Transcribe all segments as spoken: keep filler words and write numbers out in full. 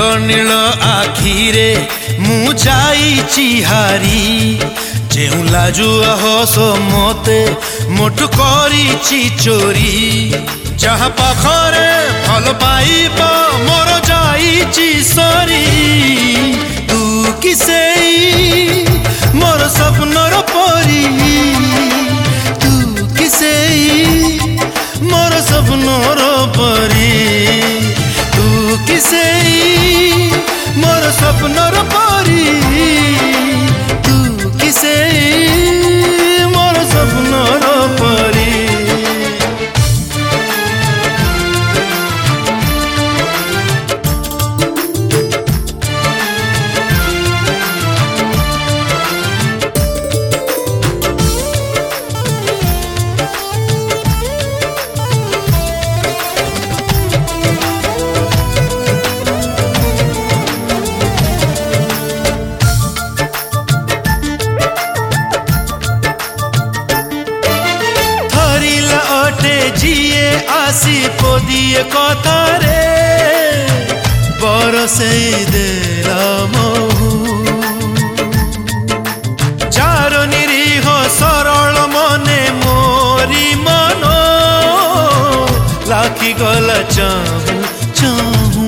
नील आखिरे मु जाइछि हारी जेउ लाजु हस मते मोटु करिछि चोरी जहाँ पाखरे भल पाइब मोर जाइछि सरी तू किसे मोर सपनर परी तू किसे मोर सपनर परी तू किसे मोर सपनर परी तू किसे मोर सपनर परी। जिए आसी पोदिए कथारे बरसे देला महू जार निरीह सरल मने मोरी मन लाखी गला चाहू चाहू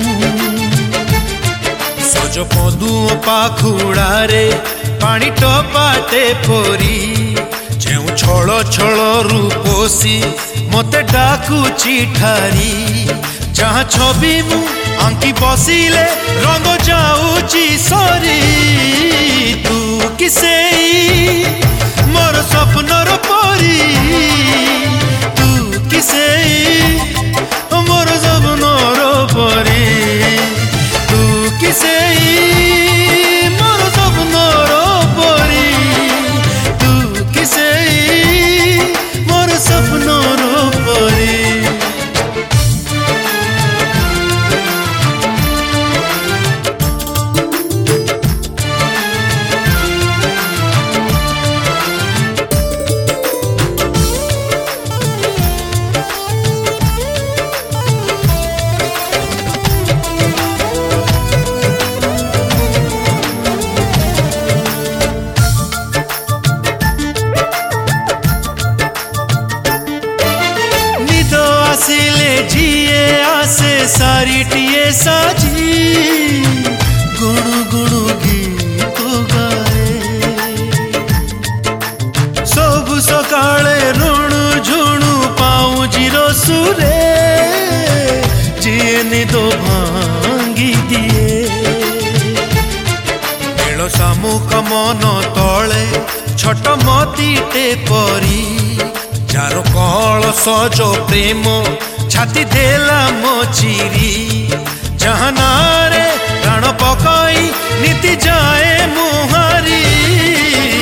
सज पदू पाखुड़ारे पानी टपाटे परी जेउ छल छल रूपोसी मते डाकुची ठारी जहाँ छवि मु आंकी बसिले रंग जाऊची सरी तू किसे मोर सपनर परी तू किसे मोर सपनर परी तू किसे मोर सपनर परी तू किसे मोर सपनर परी। आसिले जिए आसे सारी टिए साजी गुणु गुणु गीत गाए सब सकाळे ऋणु झुणु पाऊ जीरो सुरे जिए निदो भांगी दिए बेल सामुक मन तले छोट मतीटे परी जार कल सज प्रेम छाती देला मो चिरी जहाँ नारे प्राण पकाई नीति जाए मुहारी।